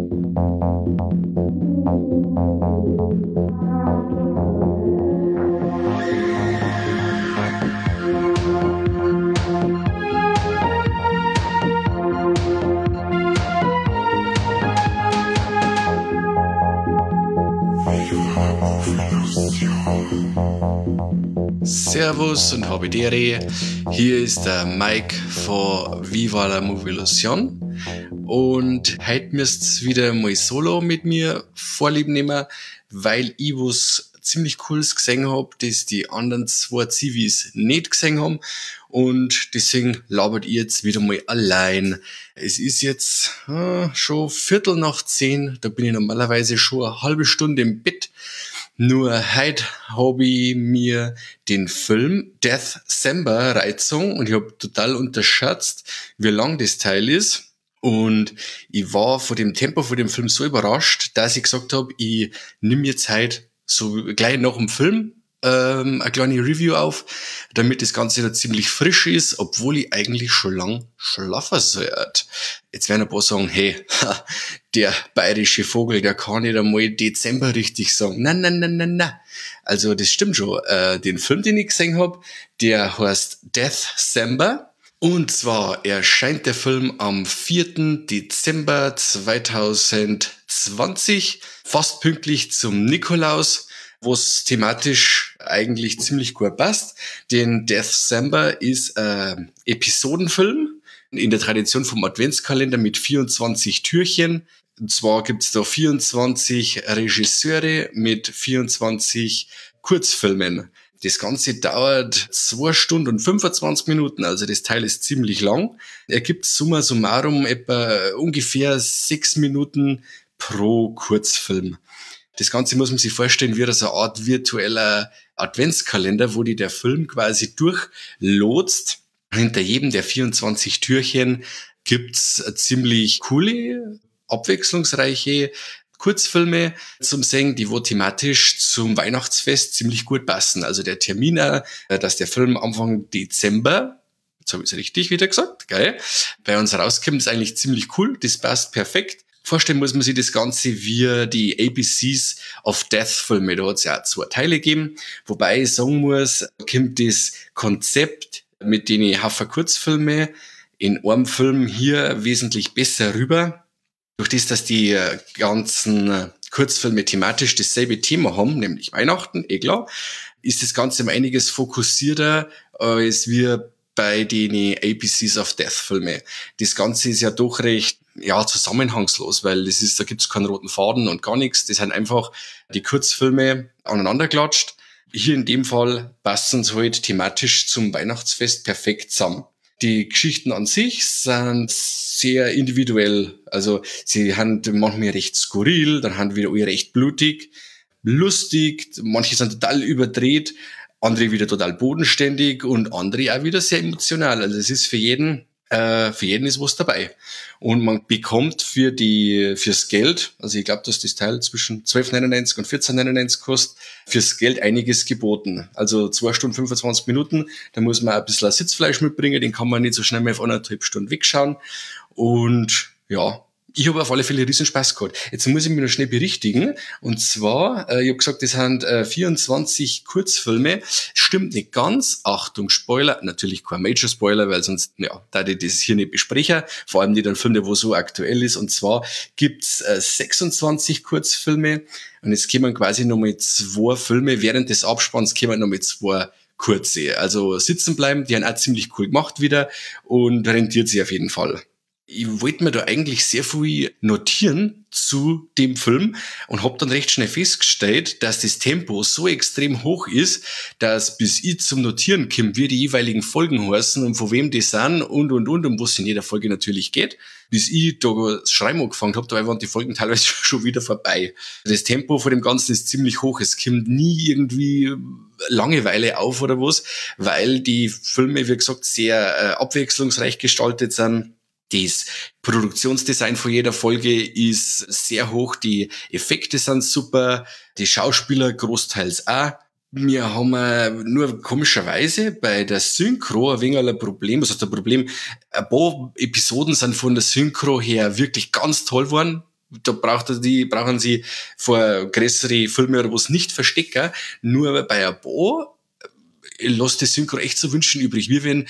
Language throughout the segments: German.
Servus und Habidere, hier ist der Mike von Viva la Movilusion und heute müsst's wieder mal solo mit mir Vorlieb nehmen, weil ich was ziemlich Cooles gesehen hab, das die anderen zwei Zivis nicht gesehen haben und deswegen labert ich jetzt wieder mal allein. Es ist jetzt schon 9:15, da bin ich normalerweise schon eine halbe Stunde im Bett. Nur heute habe ich mir den Film Deathcember reingezogen und ich habe total unterschätzt, wie lang das Teil ist. Und ich war von dem Tempo von dem Film so überrascht, dass ich gesagt habe, ich nehme jetzt heute so gleich nach dem Film eine kleine Review auf, damit das Ganze da ziemlich frisch ist, obwohl ich eigentlich schon lang schlafen sollte. Jetzt werden ein paar sagen, hey, der bayerische Vogel, der kann nicht einmal Dezember richtig sagen. Nein. Also das stimmt schon. Den Film, den ich gesehen habe, der heißt Deathcember. Und zwar erscheint der Film am 4. Dezember 2020, fast pünktlich zum Nikolaus, was thematisch eigentlich ziemlich gut passt. Denn Deathcember ist ein Episodenfilm in der Tradition vom Adventskalender mit 24 Türchen. Und zwar gibt's da 24 Regisseure mit 24 Kurzfilmen. Das Ganze dauert 2 Stunden und 25 Minuten, also das Teil ist ziemlich lang. Er gibt summa summarum etwa ungefähr 6 Minuten pro Kurzfilm. Das Ganze muss man sich vorstellen wie so eine Art virtueller Adventskalender, wo der Film quasi durchlotst. Hinter jedem der 24 Türchen gibt's ziemlich coole, abwechslungsreiche Kurzfilme zum Sehen, die wo thematisch zum Weihnachtsfest ziemlich gut passen. Also der Termin, dass der Film Anfang Dezember, jetzt habe ich es richtig wieder gesagt, geil, bei uns rauskommt, ist eigentlich ziemlich cool. Das passt perfekt. Vorstellen muss man sich das Ganze wie die ABCs of Death Filme. Da hat es ja auch 2 Teile gegeben. Wobei ich sagen muss, kommt das Konzept mit den Haufen Kurzfilme in einem Film hier wesentlich besser rüber. Durch das, dass die ganzen Kurzfilme thematisch dasselbe Thema haben, nämlich Weihnachten, klar, ist das Ganze um einiges fokussierter als wir bei den ABCs of Death Filme. Das Ganze ist ja doch recht zusammenhangslos, weil da gibt's keinen roten Faden und gar nichts. Das sind einfach die Kurzfilme aneinanderklatscht. Hier in dem Fall passen sie halt thematisch zum Weihnachtsfest perfekt zusammen. Die Geschichten an sich sind sehr individuell. Also sie sind manchmal recht skurril, dann haben wieder alle recht blutig, lustig, manche sind total überdreht, andere wieder total bodenständig und andere auch wieder sehr emotional. Also es ist für jeden ist was dabei. Und man bekommt fürs Geld, also ich glaube, dass das Teil zwischen 12,99 und 14,99 kostet, fürs Geld einiges geboten. Also 2 Stunden 25 Minuten, da muss man ein bisschen Sitzfleisch mitbringen, den kann man nicht so schnell mehr auf 1,5 Stunden wegschauen. Und ja, ich habe auf alle Fälle riesen Spaß gehabt. Jetzt muss ich mich noch schnell berichtigen. Und zwar, ich habe gesagt, das sind 24 Kurzfilme. Stimmt nicht ganz. Achtung, Spoiler. Natürlich kein Major-Spoiler, weil sonst, da ich das hier nicht besprechen. Vor allem nicht ein Film, der wo so aktuell ist. Und zwar gibt's 26 Kurzfilme. Und jetzt kommen quasi nochmal 2 Filme. Während des Abspanns kommen nochmal 2 kurze. Also sitzen bleiben. Die haben auch ziemlich cool gemacht wieder. Und rentiert sich auf jeden Fall. Ich wollte mir da eigentlich sehr viel notieren zu dem Film und habe dann recht schnell festgestellt, dass das Tempo so extrem hoch ist, dass bis ich zum Notieren komme, wie die jeweiligen Folgen heißen und von wem die sind und um was es in jeder Folge natürlich geht. Bis ich da das Schreiben angefangen habe, da waren die Folgen teilweise schon wieder vorbei. Das Tempo von dem Ganzen ist ziemlich hoch. Es kommt nie irgendwie Langeweile auf oder was, weil die Filme, wie gesagt, sehr abwechslungsreich gestaltet sind. Das Produktionsdesign von jeder Folge ist sehr hoch, die Effekte sind super, die Schauspieler großteils auch. Wir haben nur komischerweise bei der Synchro ein wenig ein Problem. Was heißt ein Problem? Ein paar Episoden sind von der Synchro her wirklich ganz toll geworden. Da brauchen sie vor größere Filme oder was nicht verstecken. Nur bei ein paar lässt die Synchro echt so wünschen übrig, wie wenn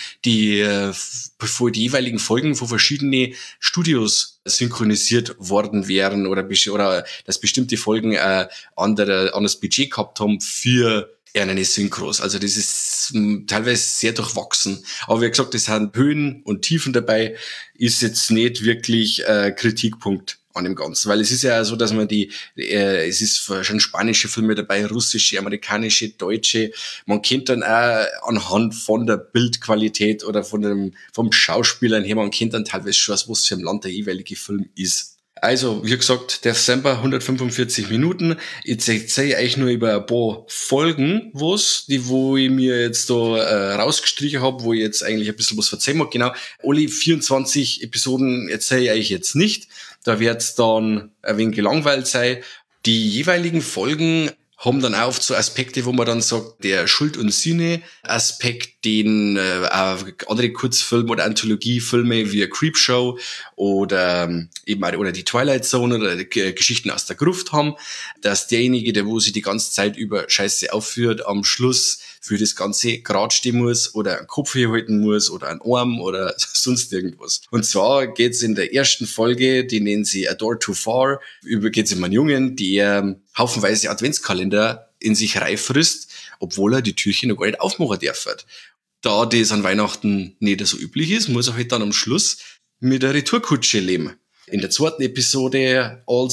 bevor die jeweiligen Folgen von verschiedenen Studios synchronisiert worden wären oder dass bestimmte Folgen anderes Budget gehabt haben für eine Synchros. Also das ist teilweise sehr durchwachsen. Aber wie gesagt, es sind Höhen und Tiefen dabei, ist jetzt nicht wirklich Kritikpunkt an dem Ganzen. Weil es ist ja so, dass man es ist schon spanische Filme dabei, russische, amerikanische, deutsche. Man kennt dann auch anhand von der Bildqualität oder vom Schauspielern her, man kennt dann teilweise schon, was für ein Land der jeweilige Film ist. Also, wie gesagt, December 145 Minuten. Jetzt erzähle ich euch nur über ein paar Folgen, wo ich mir jetzt da rausgestrichen habe, wo ich jetzt eigentlich ein bisschen was erzählen mag. Genau, alle 24 Episoden erzähle ich euch jetzt nicht. Da wird's dann ein wenig gelangweilt sein. Die jeweiligen Folgen haben dann auch oft so Aspekte, wo man dann sagt, der Schuld- und Sühne-Aspekt, den auch andere Kurzfilme oder Anthologiefilme wie Creepshow oder oder die Twilight Zone oder Geschichten aus der Gruft haben, dass derjenige, der wo sich die ganze Zeit über Scheiße aufführt, am Schluss für das Ganze gerade stehen muss oder einen Kopf herhalten muss oder einen Arm oder sonst irgendwas. Und zwar geht's in der ersten Folge, die nennen sie A Door Too Far, geht's um einen Jungen, der haufenweise Adventskalender in sich reinfrisst, obwohl er die Türchen noch gar nicht aufmachen darf. Da das an Weihnachten nicht so üblich ist, muss er halt dann am Schluss mit der Retourkutsche leben. In der zweiten Episode All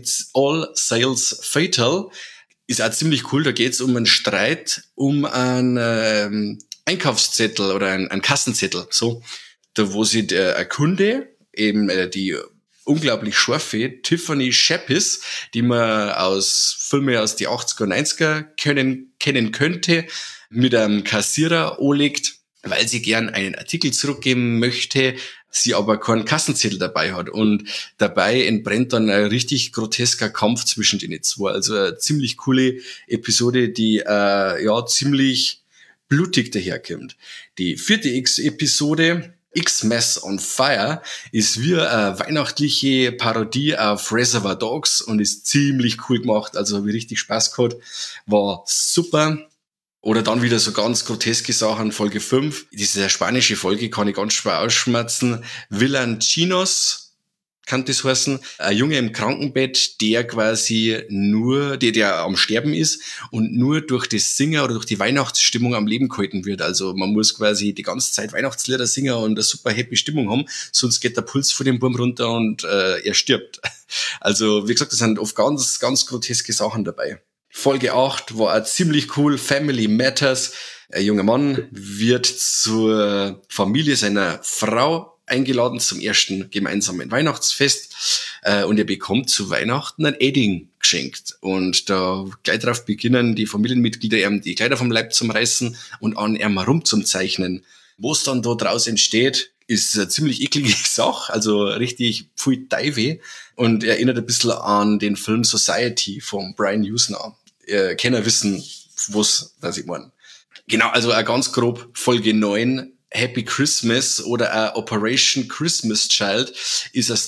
Sales Fatal ist auch ziemlich cool. Da geht's um einen Streit, um einen Einkaufszettel oder einen Kassenzettel. So, da wo sich ein Kunde, eben die unglaublich scharfe Tiffany Shepis, die man aus Filmen aus die 80er und 90er kennen könnte, mit einem Kassierer anlegt, weil sie gern einen Artikel zurückgeben möchte, sie aber keinen Kassenzettel dabei hat. Und dabei entbrennt dann ein richtig grotesker Kampf zwischen den zwei. Also eine ziemlich coole Episode, die ziemlich blutig daherkommt. Die vierte Episode, Xmas on Fire, ist wie eine weihnachtliche Parodie auf Reservoir Dogs und ist ziemlich cool gemacht. Also habe ich richtig Spaß gehabt. War super. Oder dann wieder so ganz groteske Sachen, Folge 5. Diese spanische Folge kann ich ganz schwer ausschmerzen. Villancinos kann das heißen. Ein Junge im Krankenbett, der quasi der am Sterben ist und nur durch das Singen oder durch die Weihnachtsstimmung am Leben gehalten wird. Also man muss quasi die ganze Zeit Weihnachtslieder singen und eine super happy Stimmung haben, sonst geht der Puls von dem Burm runter und er stirbt. Also wie gesagt, das sind oft ganz, ganz groteske Sachen dabei. Folge 8 war auch ziemlich cool, Family Matters. Ein junger Mann wird zur Familie seiner Frau eingeladen zum ersten gemeinsamen Weihnachtsfest und er bekommt zu Weihnachten ein Edding geschenkt. Und da gleich darauf beginnen die Familienmitglieder ihm die Kleider vom Leib zum Reißen und an ihm herum zum Zeichnen. Was dann da draus entsteht, ist eine ziemlich eklige Sache, also richtig pfui Teufel und erinnert ein bisschen an den Film Society von Brian Usna. Kenner wissen, was ich meine. Genau, also ganz grob Folge 9, Happy Christmas oder Operation Christmas Child ist ein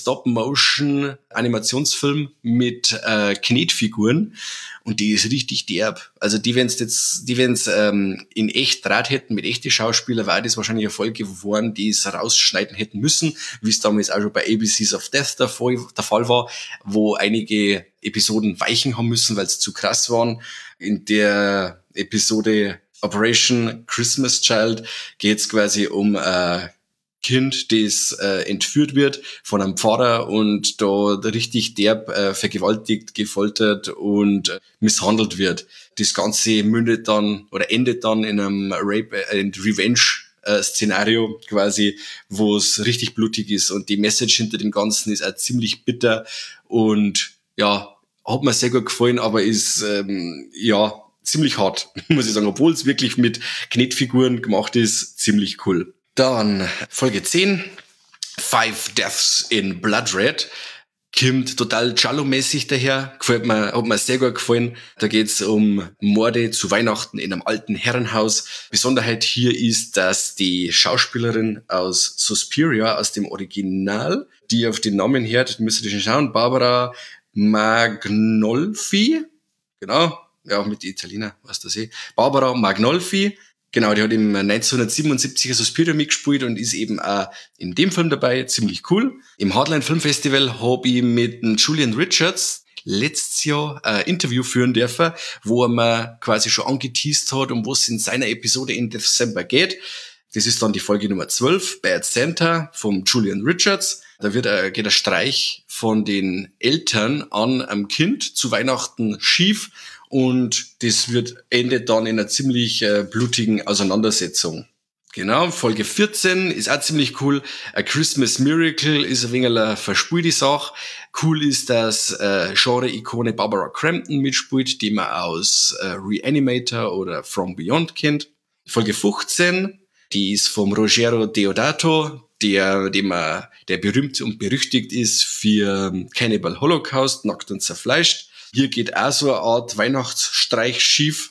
Stop-Motion-Animationsfilm mit Knetfiguren und die ist richtig derb. Also die wenn's in echt draht hätten, mit echten Schauspielern, war das wahrscheinlich eine Folge geworden, die es rausschneiden hätten müssen, wie es damals auch schon bei ABCs of Death der Fall war, wo einige Episoden weichen haben müssen, weil es zu krass waren. In der Episode Operation Christmas Child geht's quasi um ein Kind, das entführt wird von einem Pfarrer und da richtig derb vergewaltigt, gefoltert und misshandelt wird. Das Ganze endet dann in einem Rape and Revenge Szenario quasi, wo es richtig blutig ist und die Message hinter dem Ganzen ist auch ziemlich bitter und ja, hat mir sehr gut gefallen, aber ist ziemlich hart, muss ich sagen, obwohl es wirklich mit Knetfiguren gemacht ist, ziemlich cool. Dann Folge 10, 5 Deaths in Blood Red. kommt total Giallo-mäßig daher, hat mir sehr gut gefallen. Da geht's um Morde zu Weihnachten in einem alten Herrenhaus. Besonderheit hier ist, dass die Schauspielerin aus Suspiria, aus dem Original, die auf den Namen hört, müsst ihr schon schauen, Barbara Magnolfi, genau, ja, mit den Italiener, was das Barbara Magnolfi, genau, die hat im 1977er Suspiria mitgespielt und ist eben auch in dem Film dabei, ziemlich cool. Im Hardline Filmfestival habe ich mit dem Julian Richards letztes Jahr ein Interview führen dürfen, wo er mir quasi schon angeteased hat, um was in seiner Episode in Dezember geht. Das ist dann die Folge Nummer 12, Bad Santa, vom Julian Richards. Da geht ein Streich von den Eltern an am Kind zu Weihnachten schief und das endet dann in einer ziemlich blutigen Auseinandersetzung. Genau, Folge 14 ist auch ziemlich cool. A Christmas Miracle ist ein wenig eine verspielte Sache. Cool ist, dass Genre-Ikone Barbara Crampton mitspielt, die man aus Reanimator oder From Beyond kennt. Folge 15, die ist vom Ruggero Deodato, der berühmt und berüchtigt ist für Cannibal Holocaust, Nackt und Zerfleischt. Hier geht auch so eine Art Weihnachtsstreich schief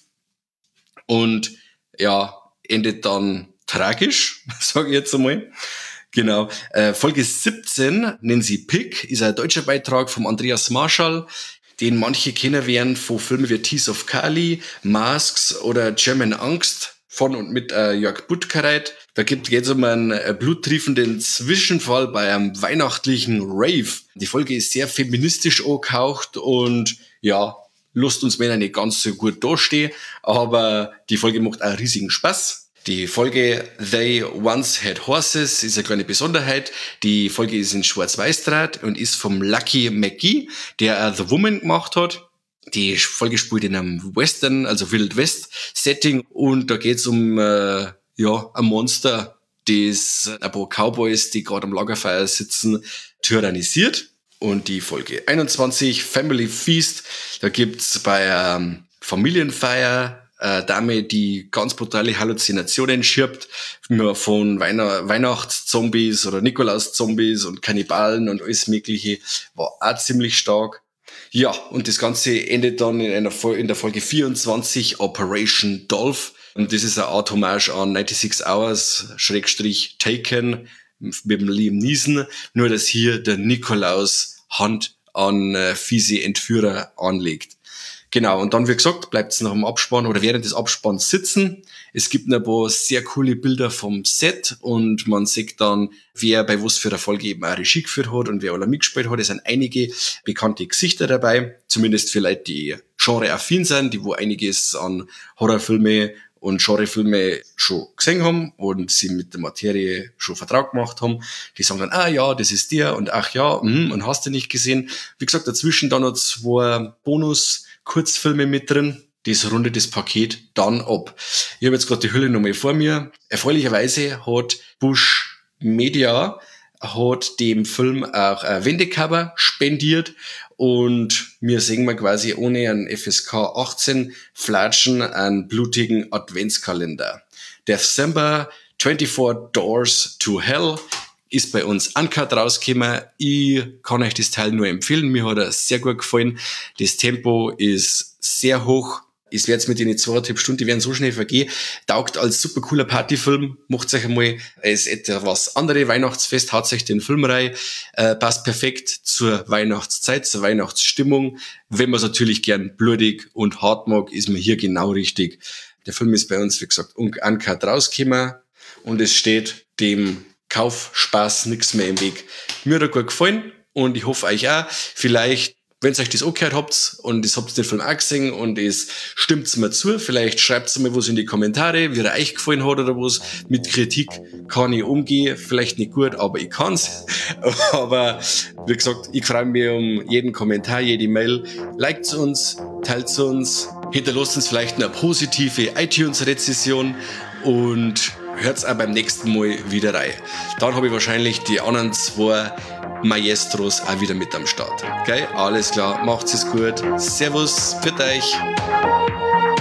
und ja, endet dann tragisch, sage ich jetzt einmal. Genau. Folge 17, nennen sie Pick, ist ein deutscher Beitrag vom Andreas Marschall, den manche kennen werden von Filmen wie Teeth of Kali, Masks oder German Angst von und mit Jörg Buttgereit. Da geht's um einen bluttriefenden Zwischenfall bei einem weihnachtlichen Rave. Die Folge ist sehr feministisch angehaucht und ja, lässt uns Männer nicht ganz so gut dastehen, aber die Folge macht auch riesigen Spaß. Die Folge They Once Had Horses ist eine kleine Besonderheit. Die Folge ist in Schwarz-Weiß-Draht und ist vom Lucky McGee, der The Woman gemacht hat. Die Folge spielt in einem Western, also Wild West Setting und da geht's um ein Monster, das ein paar Cowboys, die gerade am Lagerfeuer sitzen, tyrannisiert. Und die Folge 21, Family Feast, da gibt's bei Familienfeier eine Dame, die ganz brutale Halluzinationen schirbt, nur von Weihnachtszombies oder Nikolaus-Zombies und Kannibalen und alles Mögliche, war auch ziemlich stark. Ja, und das Ganze endet dann in der Folge 24, Operation Dolph. Und das ist eine Art Hommage an 96 Hours, Taken, mit dem Liam Neeson. Nur, dass hier der Nikolaus Hand an fiese Entführer anlegt. Genau, und dann, wie gesagt, bleibt es nach dem Abspann oder während des Abspanns sitzen. Es gibt ein paar sehr coole Bilder vom Set und man sieht dann, wer bei was für der Folge eben auch Regie geführt hat und wer alle mitgespielt hat. Es sind einige bekannte Gesichter dabei, zumindest vielleicht die Genre-affin sind, die wo einiges an Horrorfilme und Genrefilme schon gesehen haben und sie mit der Materie schon vertraut gemacht haben. Die sagen dann, ah ja, das ist der und ach ja, und hast du nicht gesehen. Wie gesagt, dazwischen dann noch 2 Bonus-Kurzfilme mit drin. Das rundet das Paket dann ab. Ich habe jetzt gerade die Hülle nochmal vor mir. Erfreulicherweise hat Bush Media dem Film auch ein Wendecover spendiert und wir sehen mal quasi ohne einen FSK 18 Flatschen einen blutigen Adventskalender. December 24 Doors to Hell ist bei uns uncut rausgekommen. Ich kann euch das Teil nur empfehlen. Mir hat er sehr gut gefallen. Das Tempo ist sehr hoch. Es wird jetzt mit den 2,5 Stunden, die werden so schnell vergehen. Taugt als super cooler Partyfilm. Macht euch einmal, es ist etwas andere Weihnachtsfest, haut euch den Film rein. Passt perfekt zur Weihnachtszeit, zur Weihnachtsstimmung. Wenn man es natürlich gern blutig und hart mag, ist man hier genau richtig. Der Film ist bei uns, wie gesagt, uncut rausgekommen und es steht dem Kaufspaß nichts mehr im Weg. Mir hat er gut gefallen und ich hoffe euch auch. Vielleicht, wenn ihr euch das angehört habt und das habt den Film auch gesehen und es stimmt's mir zu, vielleicht schreibt's mir was in die Kommentare, wie er euch gefallen hat oder was. Mit Kritik kann ich umgehen, vielleicht nicht gut, aber ich kann's. Aber wie gesagt, ich freue mich um jeden Kommentar, jede Mail. Liked uns, teilt uns, hinterlasst uns vielleicht eine positive iTunes-Rezession und hört's auch beim nächsten Mal wieder rein. Dann habe ich wahrscheinlich die anderen 2 Maestros auch wieder mit am Start. Okay, alles klar, macht's es gut. Servus, für euch.